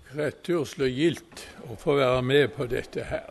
rettørslig gildt å få være med på dette her.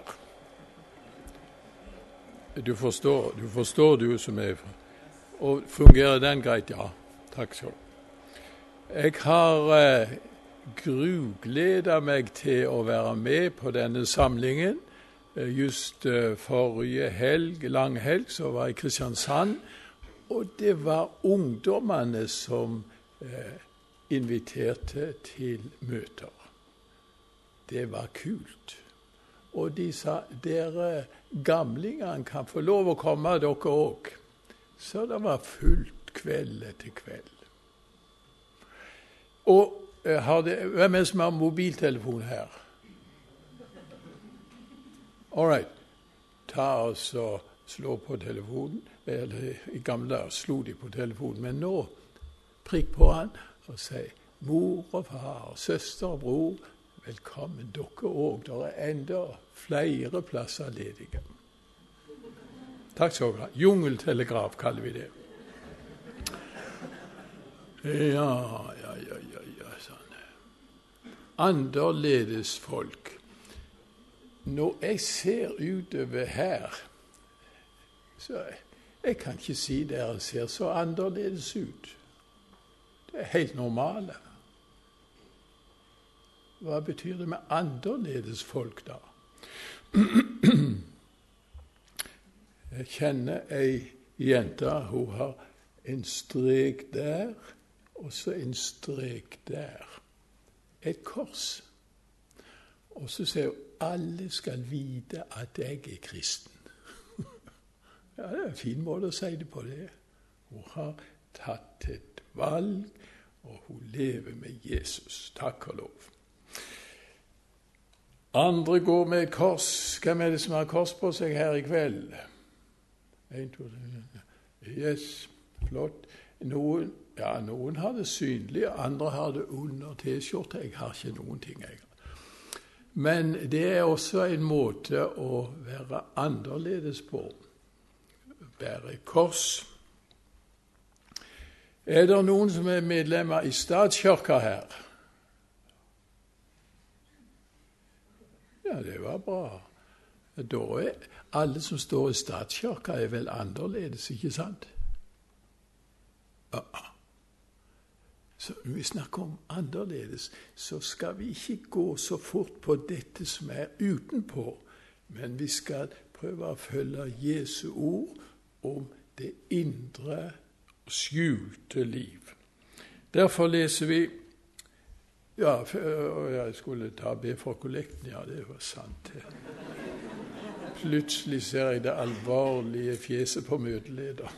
Du forstår du som er. Og fungerer den greit? Ja, takk så. Jeg har grugledet meg til å være med på denne samlingen. Just forrige helg, langhelg, så var jeg i Kristiansand, og det var ungdommene som inviterte til møter. Det var kult. Og de sa, dere gamlingene kan få lov å komme, dere også. Så det var fullt kveld etter kveld. Og hvem er det som har mobiltelefon her? All right. Ta oss og slå på telefonen. Eller i gamle dager slo de på telefonen, men nå prikk på han og si, mor og far, søster og bror, velkommen dere også. Det er enda flere plasser ledige. Takk skal dere ha. Jungeltelegraf kaller vi det. Ja, sånn. Annerledes folk. Når jeg ser utover her, så jeg kan ikke si dere ser så annerledes ut. Det er helt normale. Hva betyr det med annerledes folk da? Jeg kjenner ei jente, hun har en strek der, og så en strek der. Et kors. Og så sier hun, alle skal vite at jeg er kristen. Ja, det er en fin måte å si det på det. Hun har tatt et valg, og hun lever med Jesus. Takk og lov. Andre går med kors. Hvem er det som har kors på seg her i kveld? 1, 2, 3. Yes, flott. Noen har det synlig, andre har det under T-skjorte. Jeg har ikke noen ting, jeg. Men det er også en måte å være annerledes på. Bære kors. Er det noen som er medlemmer i statskirka her? Ja, det var bra. Da er alle som står i statskirka er vel annerledes, ikke sant? Ja. Så når vi snakker om annerledes, så skal vi ikke gå så fort på dette som er utenpå, men vi skal prøve å følge Jesu ord om det indre og skjulte liv. Derfor leser vi, jeg skulle be for kollekten, ja, det var sant. Plutselig ser jeg det alvorlige fjeset på møteleder.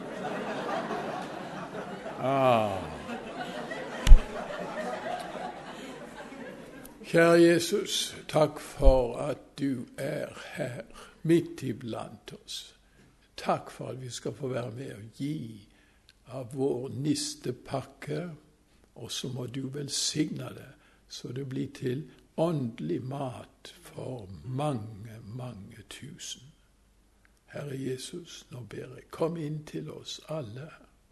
Kjære Jesus, takk for at du er her, midt iblant oss. Takk for at vi skal få være med og gi av vår nistepakke, og så må du velsigne det, så det blir til åndelig mat for mange, mange tusen. Herre Jesus, nå ber jeg, kom inn til oss alle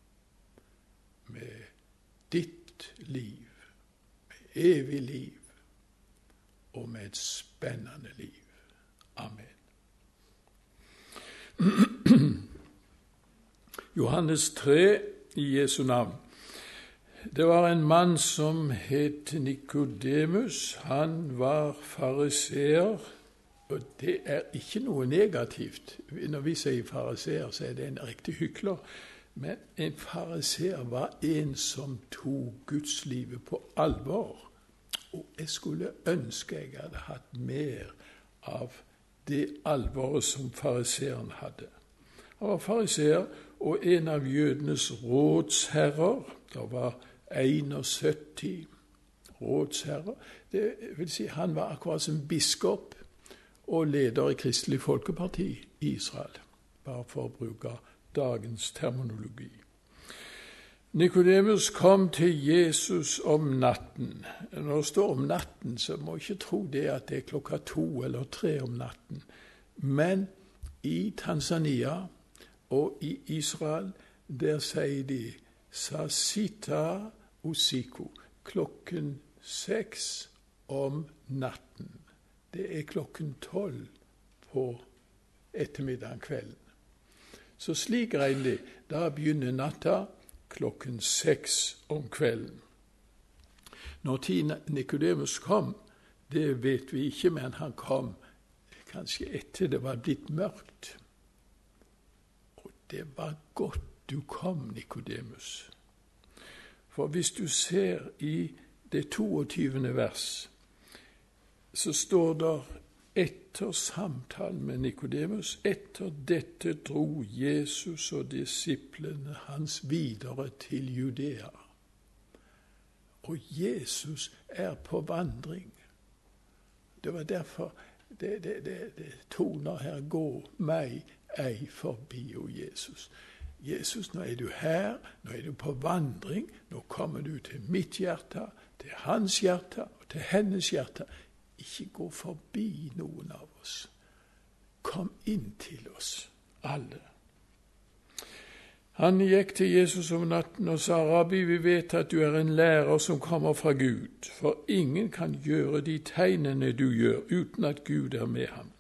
med ditt liv, med evig liv, og med et spennende liv. Amen. Johannes 3 i Jesu navn. Det var en mann som het Nikodemus. Han var fariseer, og det er ikke noe negativt. Når vi sier fariseer, så er det en riktig hykler. Men en fariseer var en som tok gudslivet på alvor. Og jeg skulle ønske jeg hadde hatt mer av det alvoret som fariseeren hadde. Han var fariseer og en av jødenes rådsherrer. Det var 71 rådsherrer. Det vil si, han var akkurat som biskop og leder i Kristelig Folkeparti i Israel, bare for å bruke dagens terminologi. Nikodemus kom til Jesus om natten. Når det står om natten, så må jeg ikke tro det at det er 2 eller 3 om natten. Men i Tanzania og i Israel, der sier de Sasita usiku, 6 om natten. Det er klokken 12 på ettermiddagen kvelden. Så slik regner da begynner natta klokken 6 om kvelden. Når tid Nikodemus kom, det vet vi ikke, men han kom kanskje etter det var blitt mørkt. Og det var godt du kom, Nikodemus. For hvis du ser i det 22. vers, så står der etter samtalen med Nikodemus, etter dette dro Jesus og disiplene hans videre til Judea. Og Jesus er på vandring. Det var derfor det toner her, gå meg ei forbi, o Jesus. Jesus, nå er du her, nå er du på vandring, nå kommer du til mitt hjerte, til hans hjerte og til hennes hjerte. Ikke gå forbi noen av oss. Kom inn til oss, alle. Han gikk til Jesus om natten og sa, Rabbi, vi vet at du er en lærer som kommer fra Gud, for ingen kan gjøre de tegnene du gjør, uten at Gud er med ham.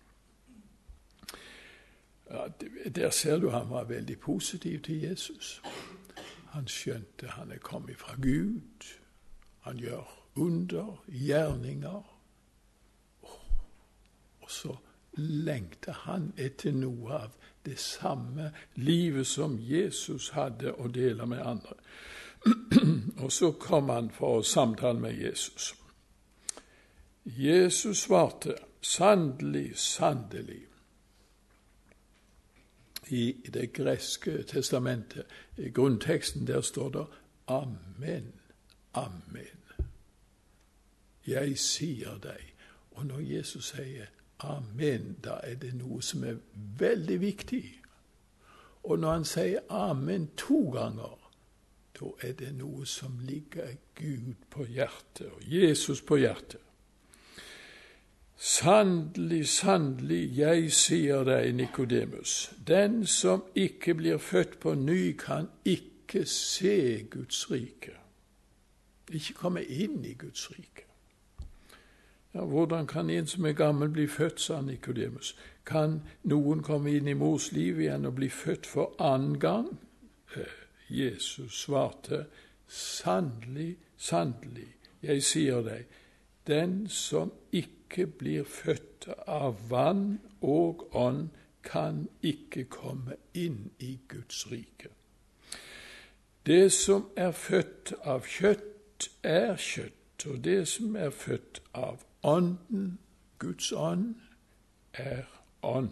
Ja, der ser du han var veldig positiv til Jesus. Han skjønte han er kommet fra Gud. Han gjør under, gjerninger. Og så lengte han etter noe av det samme livet som Jesus hadde å dele med andre. Og så kom han for å samtale med Jesus. Jesus svarte, sannelig, sannelig. I det greske testamentet, i grunnteksten, der står det Amen, Amen. Jeg sier deg. Og når Jesus sier Amen, da er det noe som er veldig viktig. Og når han sier Amen 2 ganger, da er det noe som ligger Gud på hjertet, og Jesus på hjertet. Sannelig, sannelig, jeg sier deg, Nikodemus, den som ikke blir født på ny, kan ikke se Guds rike. Ikke komme inn i Guds rike. Ja, hvordan kan en som er gammel bli født, sa Nikodemus? Kan noen komme inn i mors liv igjen og bli født for annen gang? Jesus svarte, sannelig, sannelig, jeg sier deg, den som ikke blir født av vann og ånd, kan ikke komme inn i Guds rike. Det som er født av kjøtt, er kjøtt, og det som er født av ånden, Guds ånd, er ånd.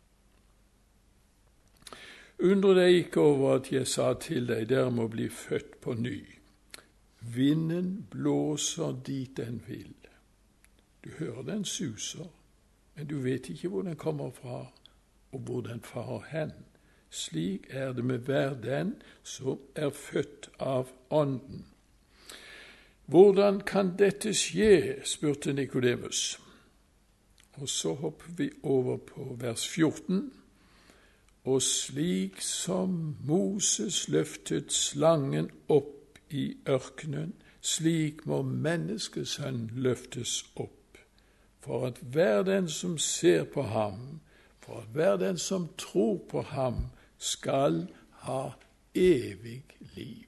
Undre deg ikke over at jeg sa til deg, dere må bli født på ny. Vinden blåser dit den vil. Du hører den suser, men du vet ikke hvor den kommer fra, og hvor den farer hen. Slik er det med hver den som er født av ånden. Hvordan kan dette skje, spurte Nikodemus. Og så hopper vi over på vers 14. Og slik som Moses løftet slangen opp i ørkenen, slik må menneskesønnen løftes opp, for at hver den som ser på ham, for at hver den som tror på ham, skal ha evig liv.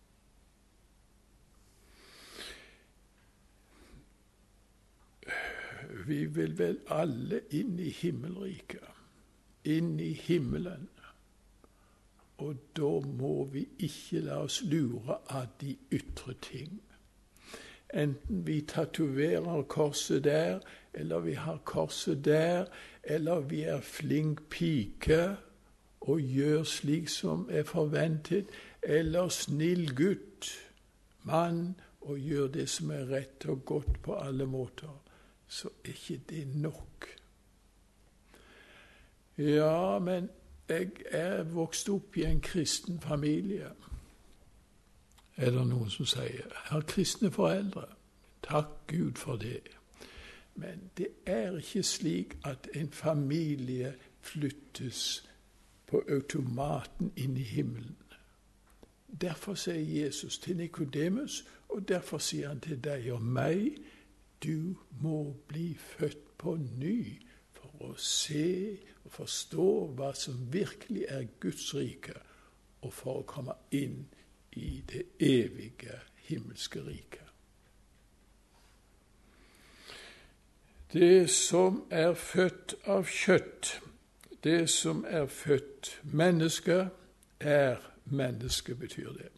Vi vil vel alle inn i himmelriket, inn i himmelen. Og da må vi ikke la oss lure av de ytre ting. Enten vi tatoverer korset der, eller vi har korset der, eller vi er flink pike og gjør slik som er forventet, eller snill gutt, mann, og gjør det som er rett og godt på alle måter, så er ikke det nok. Ja, men jeg er vokst opp i en kristen familie. Er det noen som sier, jeg har kristne foreldre. Takk Gud for det. Men det er ikke slik at en familie flyttes på automaten inn i himmelen. Derfor sier Jesus til Nikodemus, og derfor sier han til deg og meg, du må bli født på ny for å se og forstå hva som virkelig er Guds rike, og for å komme inn i det evige himmelske riket. Det som er født av kjøtt, det som er født menneske, er menneske, betyr det.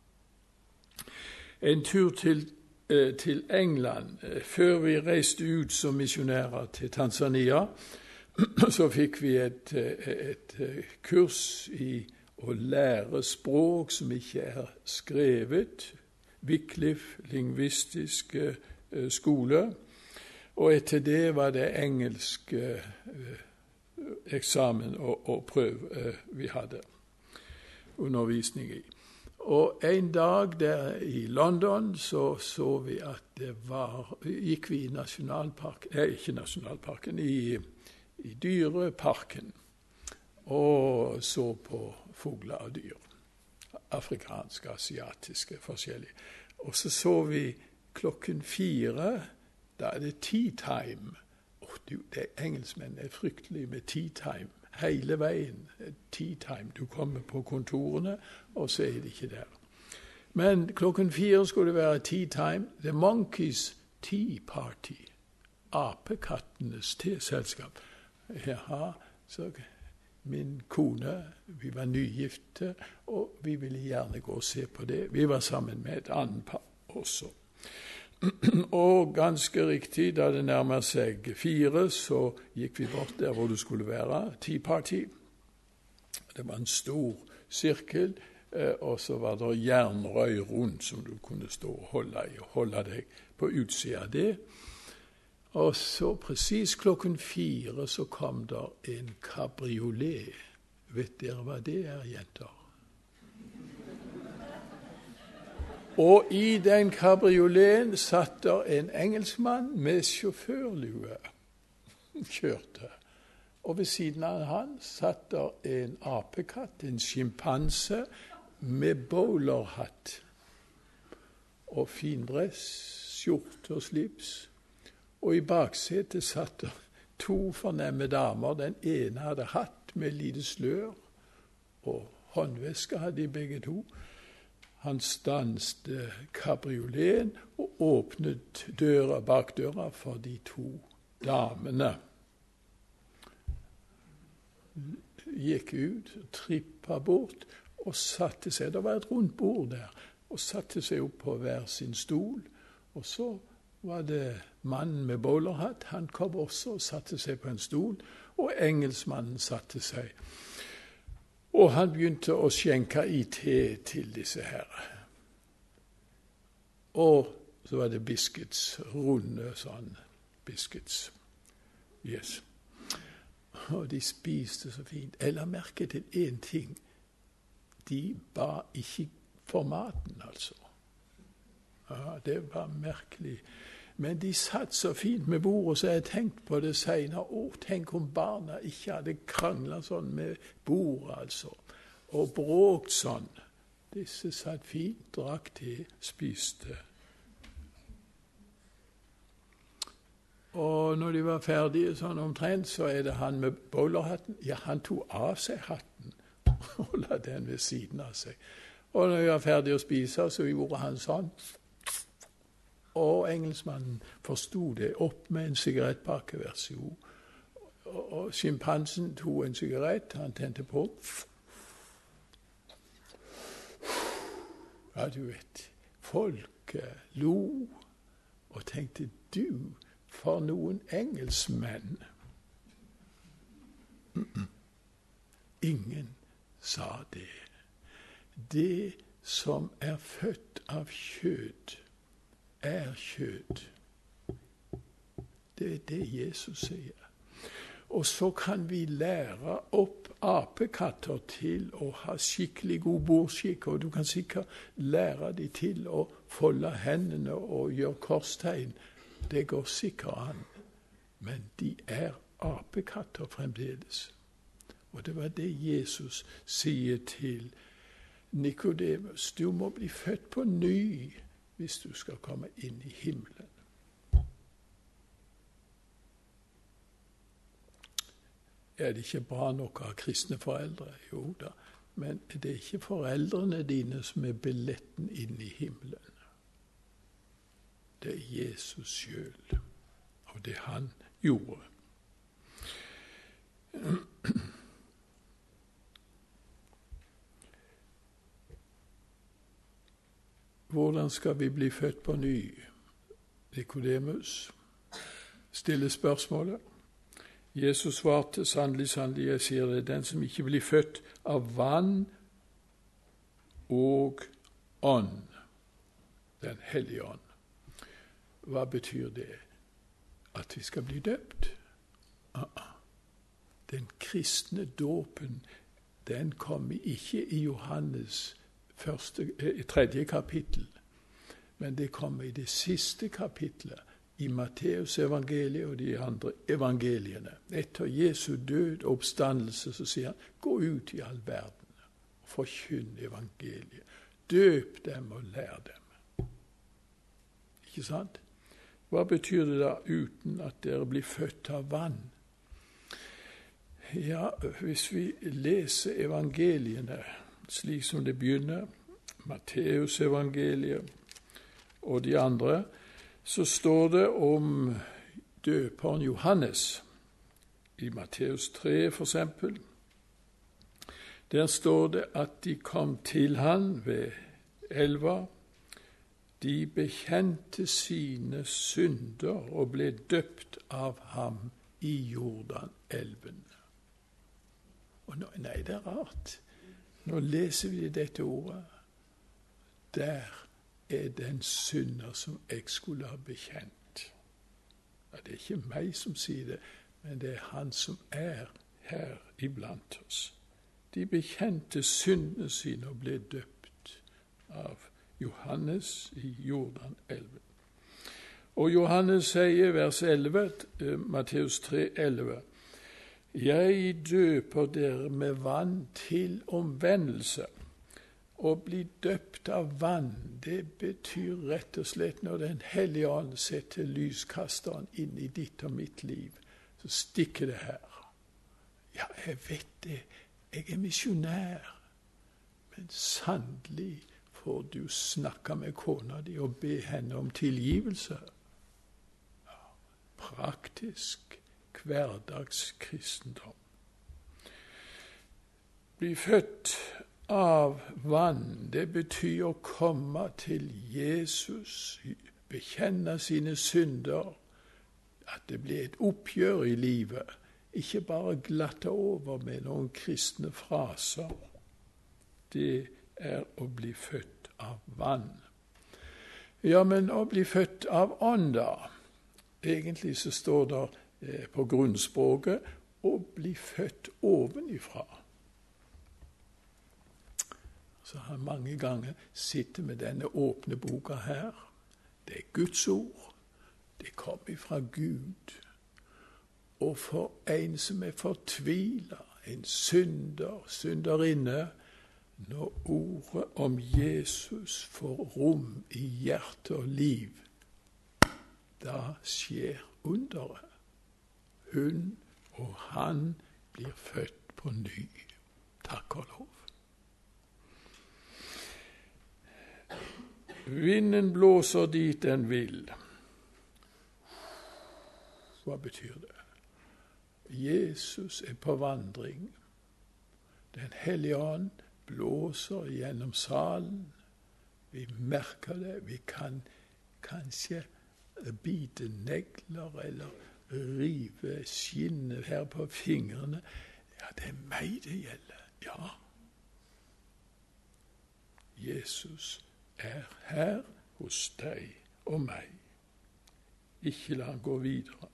En tur til England, før vi reiste ut som misjonærer til Tanzania, så fikk vi et kurs i å lære språk som ikke er skrevet, Wycliffe lingvistisk skole, og etter det var det engelsk eksamen og prøve vi hadde undervisning i. Og en dag der i London så vi at gikk vi i ikke nasjonalparken, i dyreparken, og så på fugler og dyr, afrikanske, asiatiske, forskjellige. Og så vi 4:00, da er det tea time. Engelskmenn er fryktelig med tea time. Hele veien tea time. Du kommer på kontorene, og så er det ikke der. Men 4:00 skulle det være tea time. The Monkeys Tea Party. Apekattenes teselskap. Jaha, så min kone, vi var nygifte, og vi ville gjerne gå og se på det. Vi var sammen med et annet par også. Og ganske riktig, da det nærmer seg 4, så gikk vi bort der hvor det skulle være, Tea Party. Det var en stor sirkel, og så var det jernrøy rundt som du kunne stå og holde deg på utsida av det. Og så precis 4:00 så kom der en kabriolet. Vet dere hva det er, jenter? Og i den kabrioleten satt der en engelskmann med sjåførlue, kjørte. Og ved siden av han satt der en apekatt, en skimpanse, med bowlerhatt. Og fin dress, skjorte og slips. Og i baksetet satt der 2 fornemme damer. Den ene hadde hatt med lite slør, og håndveske hadde de begge 2. Han stanset kabrioleten og åpnet bakdøra for de 2 damene. Gikk ut, trippet bort og satte seg. Det var et rundt bord der, og satte seg opp på hver sin stol. Og så var det mannen med bowlerhatt. Han kom også og satte seg på en stol, og engelskmannen satte seg. Og han begynte å skjenke i te til disse her. Og så var det biscuits, runde sånn biscuits. Yes. Og de spiste så fint. Jeg la merke til en ting. De ba ikke for maten, altså. Ja, det var merkelig. Men de satt så fint med bordet, så jeg tenkte på det senere. Tenk om barna ikke hadde kranglet sånn med bordet, altså. Og bråkt sånn. Disse satt fint, drakk te, spiste. Og når de var ferdige sånn omtrent, så er det han med bowlerhatten. Ja, han tog av seg hatten og la den ved siden av seg. Og når de var ferdige å spise, så gjorde han sånn. Og engelskmannen forstod det, opp med en sigarettpakke, vær så god. Og skimpansen tog en sigarett, han tente på. Ja, du vet, folk lo og tenkte, du, for noen engelskmenn. Ingen sa det. Det som er født av kjøtt, er kjøtt. Det er det Jesus sier. Og så kan vi lære opp apekatter til å ha skikkelig god bordskikk, og du kan sikkert lære dem til å folde hendene og gjøre korstegn. Det går sikkert an, men de er apekatter fremdeles. Og det var det Jesus sier til Nikodemus. Du må bli født på ny hvis du skal komme inn i himmelen. Er det ikke bra nok å ha kristne foreldre? Jo da, men det er ikke foreldrene dine som er billetten inn i himmelen. Det er Jesus selv, og det han gjorde. Hvordan skal vi bli født på ny? Nikodemus stiller spørsmålet. Jesus svarte, sannelig, sannelig, jeg sier det, den som ikke blir født av vann og ånd, den hellige ånd. Hva betyr det? At vi skal bli døpt? Den kristne dåpen, den kommer ikke i Johannes 3. kapittel, men det kommer i det siste kapitlet, i Matteus evangeliet og de andre evangeliene. Etter Jesu død og oppstandelse så sier han, gå ut i all verden og forkynn evangeliet. Døp dem og lær dem. Ikke sant? Hva betyr det da uten at dere blir født av vann? Ja, hvis vi leser evangeliene slik som det begynner, Matteus evangeliet og de andre, så står det om døperen Johannes i Matteus 3 for eksempel. Der står det at de kom til han ved elva. De bekjente sine synder og ble døpt av ham i Jordanelven. Og nei, det er rart. Nå leser vi dette ordet. Der er den synder som jeg skulle ha bekjent. Ja, det er ikke meg som sier det, men det er han som er her iblant oss. De bekjente syndene sine og ble døpt av Johannes i Jordanelven. Og Johannes sier, vers 11, Matteus 3, 11, jeg døper dere med vann til omvendelse. Å bli døpt av vann, det betyr rett og slett når Den hellige ånd setter lyskasteren inn i ditt og mitt liv, så stikker det her. Ja, jeg vet det, jeg er misjonær, men sannelig får du snakke med kona di og be henne om tilgivelse. Ja, praktisk, hverdagskristendom. Bli født av vann, det betyr å komme til Jesus, bekjenne sine synder, at det blir et oppgjør i livet, ikke bare glatte over med noen kristne fraser. Det er å bli født av vann. Ja, men å bli født av ånd da, egentlig så står det på grunnspråket å bli født ovenifra. Så har mange ganger sittet med denne åpne boka her. Det er Guds ord. Det kommer fra Gud. Og for en som er fortvilet, en synderinne, når ordet om Jesus får rom i hjerte og liv, da skjer underet. Hun og han blir født på ny. Takk og lov. Vinden blåser dit den vil. Hva betyr det? Jesus er på vandring. Den hellige ånd blåser gjennom salen. Vi merker det. Vi kan kanskje bite negler eller rive skinnet her på fingrene. Ja, det er meg det gjelder. Ja. Jesus er her hos deg og meg. Ikke la han gå videre.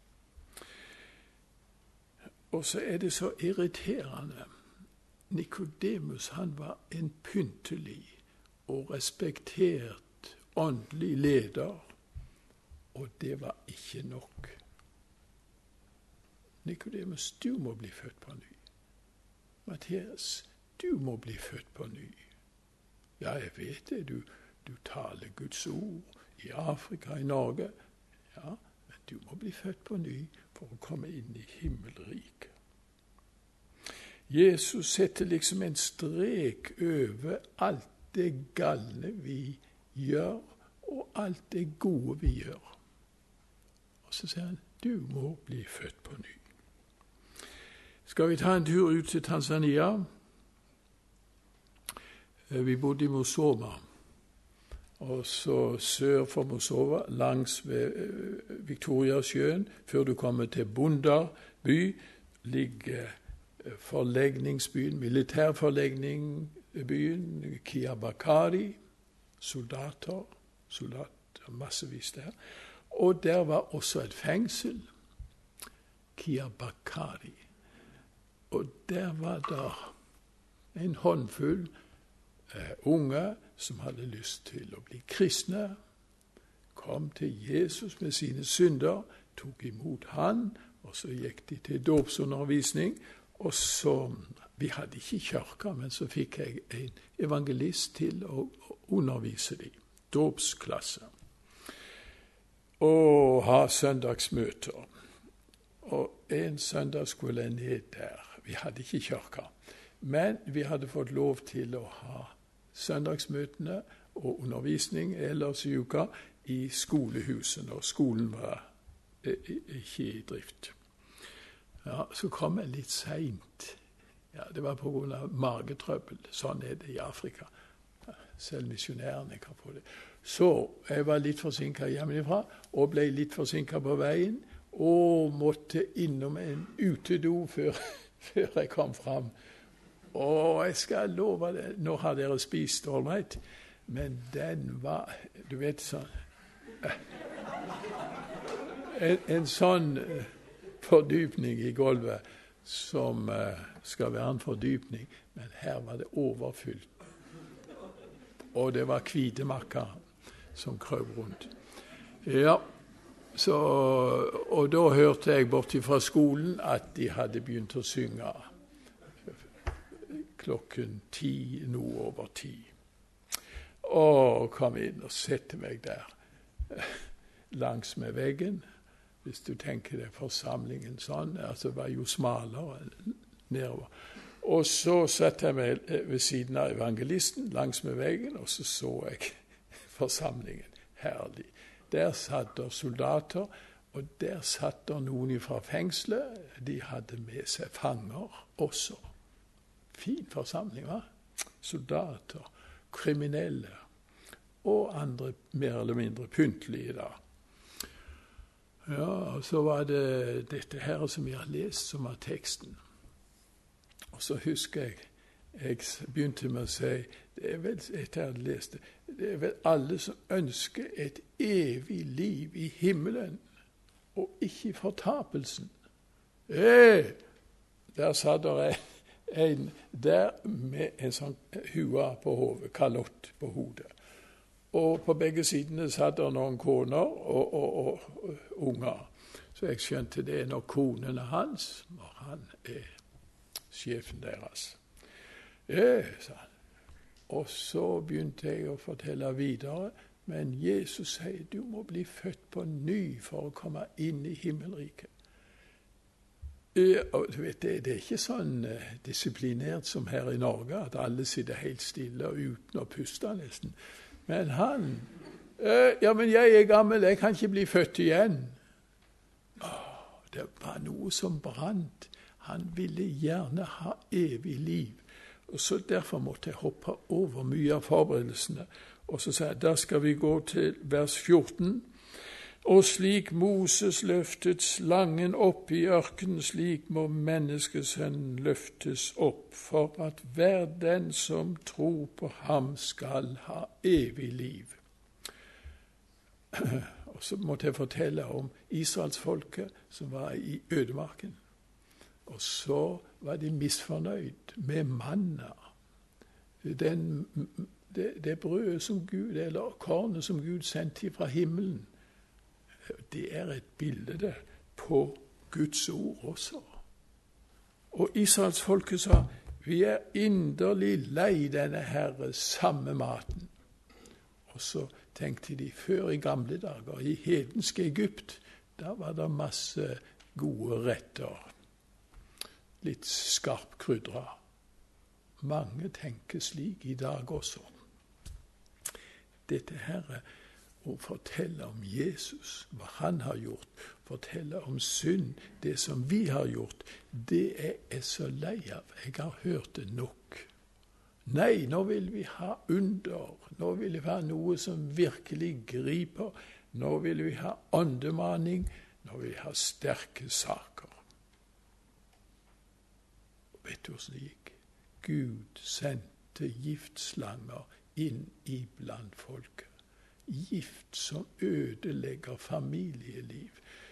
Og så er det så irriterende. Nikodemus, han var en pyntelig og respektert åndelig leder, og det var ikke nok. Nikodemus, du må bli født på ny. Matteus, du må bli født på ny. Ja, jeg vet det, du taler Guds ord i Afrika, i Norge. Ja, men du må bli født på ny for å komme inn i himmelriket. Jesus setter liksom en strek over alt det galne vi gjør, og alt det gode vi gjør. Og så sier han, du må bli født på ny. Skal vi ta en tur ut til Tanzania? Vi bodde i Musoma, og så sør for Musoma, langs ved Victoriasjøen, før du kommer til Bunda by, ligger forlegningsbyen, militærforlegningsbyen Kiabakari, soldater massevis der. Og der var også et fengsel, Kiabakari. Og der var der en håndfull unge som hadde lyst til å bli kristne, kom til Jesus med sine synder, tok imot han, og så gikk de til dåpsundervisning, og så, vi hadde ikke kirke, men så fikk jeg en evangelist til å undervise dem, dåpsklasse, og ha søndagsmøter. Og en søndag skulle jeg ned der. Vi hadde ikke kirke, men vi hadde fått lov til å ha søndagsmøtene og undervisning ellers i uka i skolehuset når skolen var ikke i drift. Ja, så kom jeg litt sent. Ja, det var på grunn av magetrøbbel. Sånn er det i Afrika. Selv misjonærene kan få det. Så jeg var litt forsinket hjemmefra og ble litt forsinket på veien og måtte innom en utedo før jeg kom fram. Og jeg skal love det, nå har dere spist ålreit, men den var, du vet sånn, en sånn fordypning i gulvet som skal være en fordypning, men her var det overfylt. Og det var kvitemakker som krøv rundt. Ja, så, og da hørte jeg borti fra skolen at de hadde begynt å synge klokken 10, noe over 10. Og kom inn og sette meg der langs med veggen. Hvis du tenker deg forsamlingen sånn, altså var jo smalere nedover. Og så satt jeg meg ved siden av evangelisten langs med veggen, og så jeg forsamlingen. Herlig. Der satt der soldater, og der satt der noen fra fengselet. De hadde med seg fanger også. Fin forsamling, va? Soldater, kriminelle og andre mer eller mindre pyntlige da. Ja, og så var det dette her som jeg har lest, som var teksten. Og så husker jeg begynte med å si, det er vel, etter jeg hadde lest det, det er vel alle som ønsker et evig liv i himmelen, og ikke fortapelsen. Der satt der en der med en sånn hua på hodet, kalott på hodet. Og på begge sidene satt der noen koner og unger. Så jeg skjønte det når konen er hans, og han er sjefen deres. Sa han. Og så begynte jeg å fortelle videre, men Jesus sier, du må bli født på ny for å komme inn i himmelriket. Og du vet, det er ikke sånn disiplinert som her i Norge, at alle sitter helt stille og uten å puste nesten. Men han, ja, men jeg er gammel, jeg kan ikke bli født igjen. Det var noe som brant. Han ville gjerne ha evig liv. Og så derfor måtte jeg hoppe over mye av forberedelsene. Og så sa jeg, da skal vi gå til vers 14. Og slik Moses løftet slangen opp i ørkenen, slik må menneskesønnen løftes opp, for at hver den som tror på ham skal ha evig liv. Og så måtte jeg fortelle om Israelsfolket som var i ødemarken. Og så var de misfornøyd med manna. Det brødet som Gud, eller kornet som Gud sendte fra himmelen, det er et bilde på Guds ord også. Og Israelsfolket sa, vi er inderlig lei denne herre samme maten. Og så tenkte de, før i gamle dager, i hedenske Egypt, da var det masse gode retter. litt skarp krydra. Mange tenker slik i dag også. Dette her å fortelle om Jesus, hva han har gjort, fortelle om synd, det som vi har gjort, det er jeg så lei av. Jeg har hørt det nok. Nei, nå vil vi ha under. Nå vil vi ha noe som virkelig griper. Nå vil vi ha åndemaning. Nå vil vi ha sterke saker. Vet du hvordan det gikk? Gud sendte giftslanger inn iblant folket. Gift som ødelegger familieliv.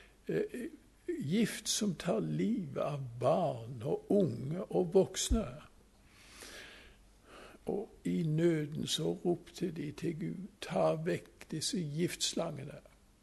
Gift som tar livet av barn og unge og voksne. Og i nøden så ropte de til Gud, ta vekk disse giftslangene.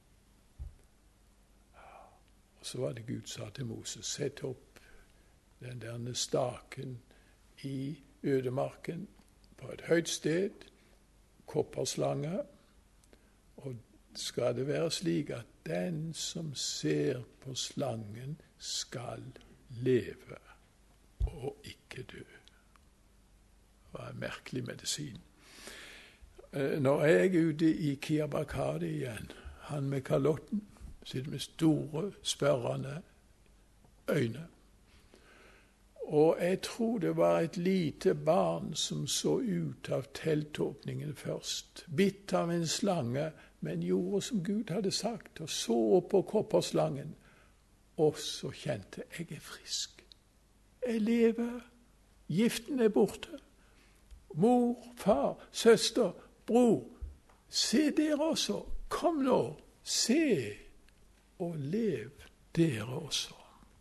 Og så var det Gud sa til Moses, sett opp den der staken i ødemarken på et høyt sted, kopperslange, og skal det være slik at den som ser på slangen skal leve og ikke dø. Det var en merkelig medisin. Når jeg er ute i Kiabakade igjen, han med kalotten, sitter med store, spørrende øyne. Og jeg tror det var et lite barn som så ut av teltåpningen først, bitt av en slange, men gjorde som Gud hadde sagt, og så opp på kopperslangen. Og så kjente jeg er frisk. Jeg lever. Giften er borte. Mor, far, søster, bror, se dere også. Kom nå, se og lev dere også.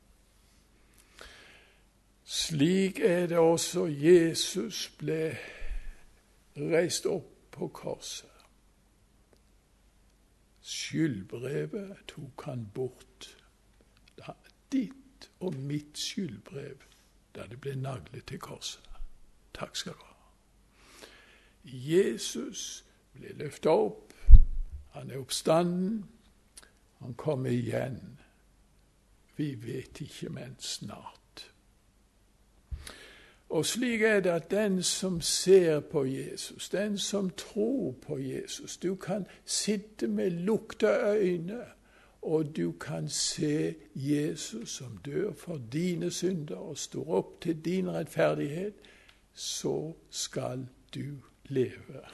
Slik er det også Jesus ble reist opp på korset. Skyldbrevet tok han bort. Ditt og mitt skyldbrev da det ble naglet til korset. Takk skal du ha. Jesus ble løftet opp. Han er oppstanden. Han kommer igjen. Vi vet ikke, men snart. Og slik er det at den som ser på Jesus, den som tror på Jesus, du kan sitte med lukte øyne, og du kan se Jesus som dør for dine synder og står opp til din rettferdighet, så skal du leve.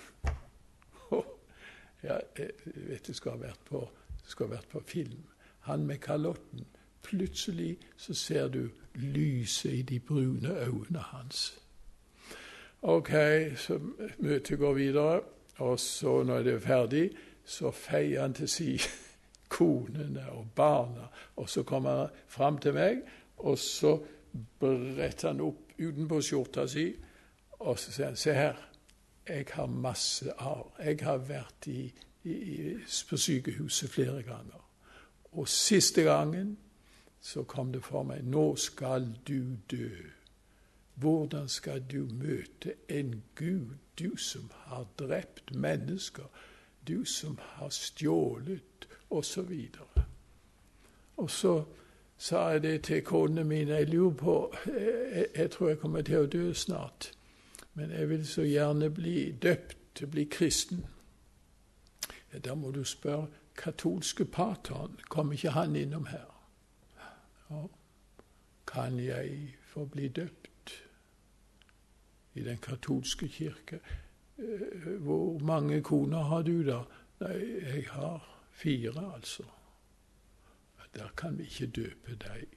Ja, jeg vet det skal ha vært på film. Han med kalotten. Plutselig så ser du lyset i de brune øynene hans. Ok, så møtet går videre, og så når det er ferdig, så feier han til side konene og barna, og så kommer han fram til meg, og så bretter han opp utenpå skjorta si, og så sier han, se her, jeg har masse arv. Jeg har vært på sykehuset flere ganger. Og siste gangen så kom det for meg, nå skal du dø. Hvordan skal du møte en Gud, du som har drept mennesker, du som har stjålet, og så videre. Og så sa jeg det til konene mine, jeg lurer på, jeg tror jeg kommer til å dø snart, men jeg vil så gjerne bli døpt, bli kristen. Ja, da må du spørre katolske pateren, kommer ikke han innom her? Ja. Kan jeg få bli døpt i den katolske kirke? Hvor mange koner har du da? Nei, jeg har 4 altså. Der kan vi ikke døpe deg.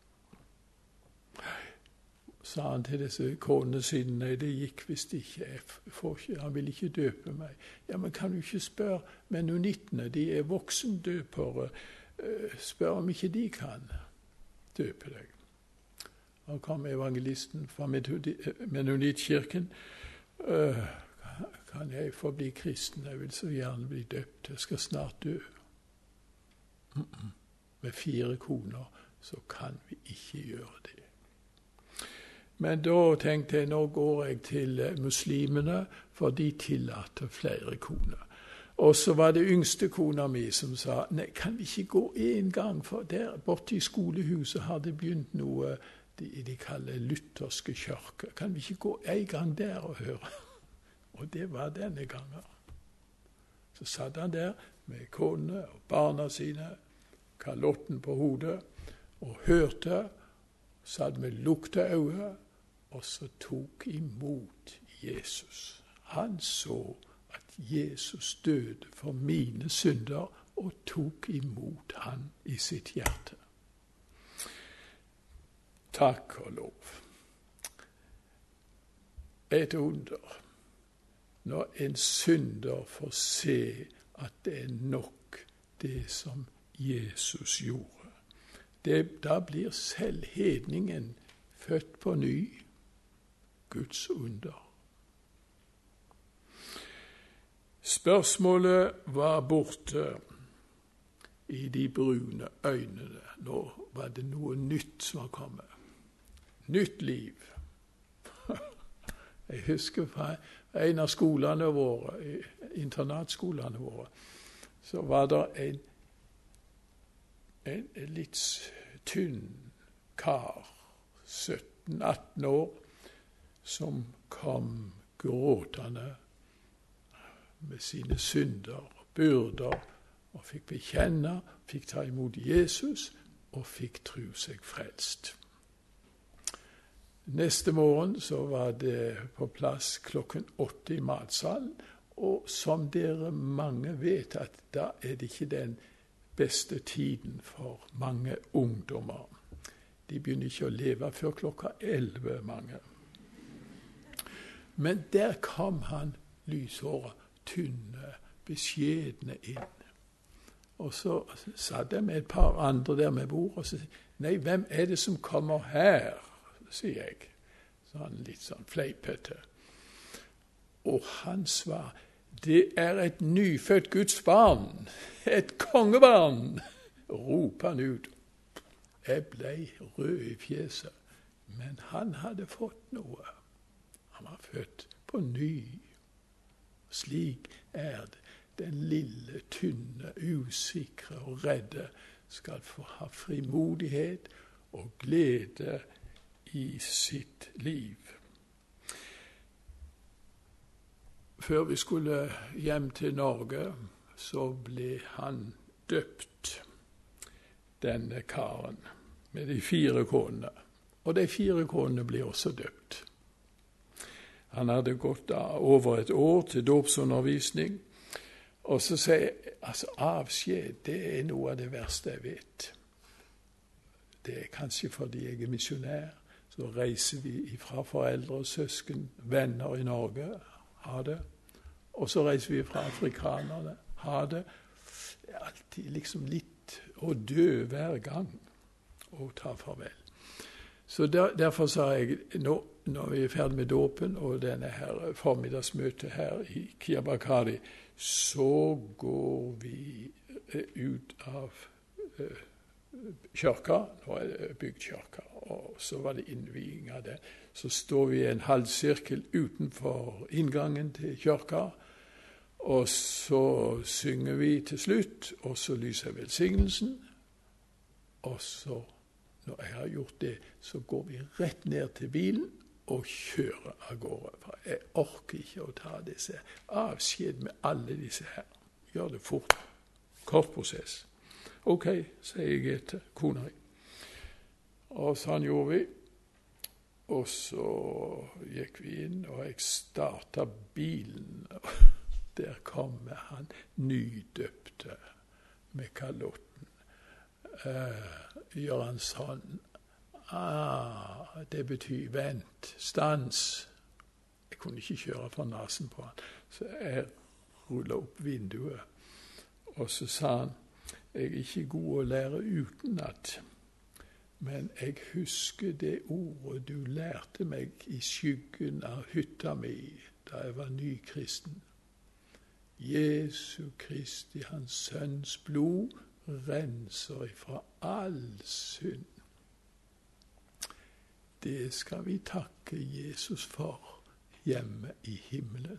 Sa han til disse konene sine, nei, det gikk visst ikke, han vil ikke døpe meg. Ja, men kan du ikke spørre menonittene, de er voksendøpere, spør om ikke de kan døpe deg. Da kom evangelisten fra menonittkirken, kan jeg få bli kristen, jeg vil så gjerne bli døpt, jeg skal snart dø. Med 4 koner, så kan vi ikke gjøre det. Men da tenkte jeg, nå går jeg til muslimene, for de tillater flere koner. Og så var det yngste kona mi som sa, nei, kan vi ikke gå en gang, for der borte i skolehuset har det begynt noe de kaller lutherske kirke. Kan vi ikke gå en gang der og høre? Og det var denne gangen. Så satt han der med kone og barna sine, kalotten på hodet, og hørte, satt med lukta øyne, og så tok imot Jesus. Han så at Jesus døde for mine synder, og tok imot han i sitt hjerte. Takk og lov. Et under. Når en synder får se at det er nok det som Jesus gjorde. Da blir selv hedningen født på ny. Guds under. Spørsmålet var borte i de brune øynene. Nå var det noe nytt som var kommet. Nytt liv. Jeg husker fra en av skolene våre, internatskolene våre, så var det en litt tynn kar, 17-18 år, som kom gråtende med sine synder og byrder, og fikk bekjenne, fikk ta imot Jesus, og fikk tro seg frelst. Neste morgen så var det på plass 8:00 i matsalen, og som dere mange vet, at da er det ikke den beste tiden for mange ungdommer. De begynner ikke å leve før 11:00, mange. Men der kom han lyshåret, tynne, beskjedne inn. Og så satt jeg med et par andre der med bord, og så sier nei, hvem er det som kommer her? Sier jeg, sånn litt sånn fleipete. Og han svar, det er et nyfødt Guds barn, et kongebarn, roper han ut. Jeg ble rød i fjeset, men han hadde fått noe. Han var født på ny. Slik er det. Den lille, tynne, usikre og redde skal få ha frimodighet og glede i sitt liv. Før vi skulle hjem til Norge, så ble han døpt, denne karen, med de 4 konene. Og de 4 konene ble også døpt. Han hadde gått over et år til dåpsundervisning, og så sier jeg, altså avskjed, det er noe av det verste jeg vet. Det er kanskje fordi jeg er misjonær, så reiser vi fra foreldre og søsken, venner i Norge, ha det. Og så reiser vi fra afrikanerne, ha det. Det er alltid liksom litt å dø hver gang, og ta farvel. Så derfor sa jeg, når vi er ferdig med dåpen og denne her formiddagsmøtet her i Kiabakari, så går vi ut av kirka. Nå er det bygd kirka, og så var det innviing av det. Så står vi i en halvsirkel utenfor inngangen til kirka, og så synger vi til slutt, og så lyser velsignelsen, og så, når jeg har gjort det, så går vi rett ned til bilen og kjører av gårde. For jeg orker ikke å ta disse avskjed med alle disse her. Gjør det fort. Kort prosess. Ok, sier jeg til kona. Og sånn gjorde vi. Og så gikk vi inn, og jeg startet bilen. Der kommer han nydøpte med kalotten. Gjør han sånn. Det betyr vent, stans. Jeg kunne ikke kjøre fra nasen på han. Så jeg rullet opp vinduet. Og så sa han, jeg er ikke god å lære utenat, men jeg husker det ordet du lærte meg i skyggen av hytta mi da jeg var nykristen. Jesu Kristi, hans sønns blod, renser ifra all synd. Det skal vi takke Jesus for hjemme i himmelen.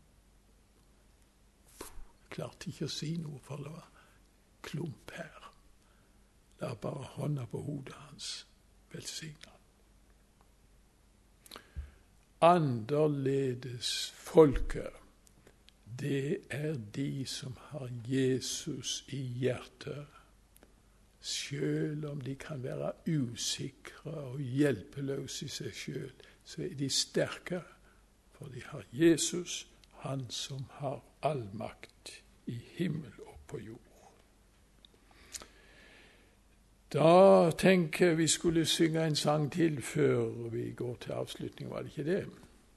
Jeg klarte ikke å si noe, for det var klump her. La bare hånda på hodet hans velsigne han. annerledes folket, det er de som har Jesus i hjertet. Selv om de kan være usikre og hjelpeløse i seg selv, så er de sterke, for de har Jesus, han som har all makt i himmel og på jord. Da tenker jeg vi skulle synge en sang til før vi går til avslutning, var det ikke det?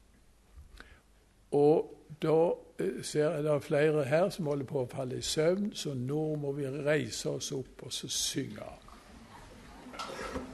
Og da ser jeg det flere her som holder på å falle i søvn, så nå må vi reise oss opp og så synge.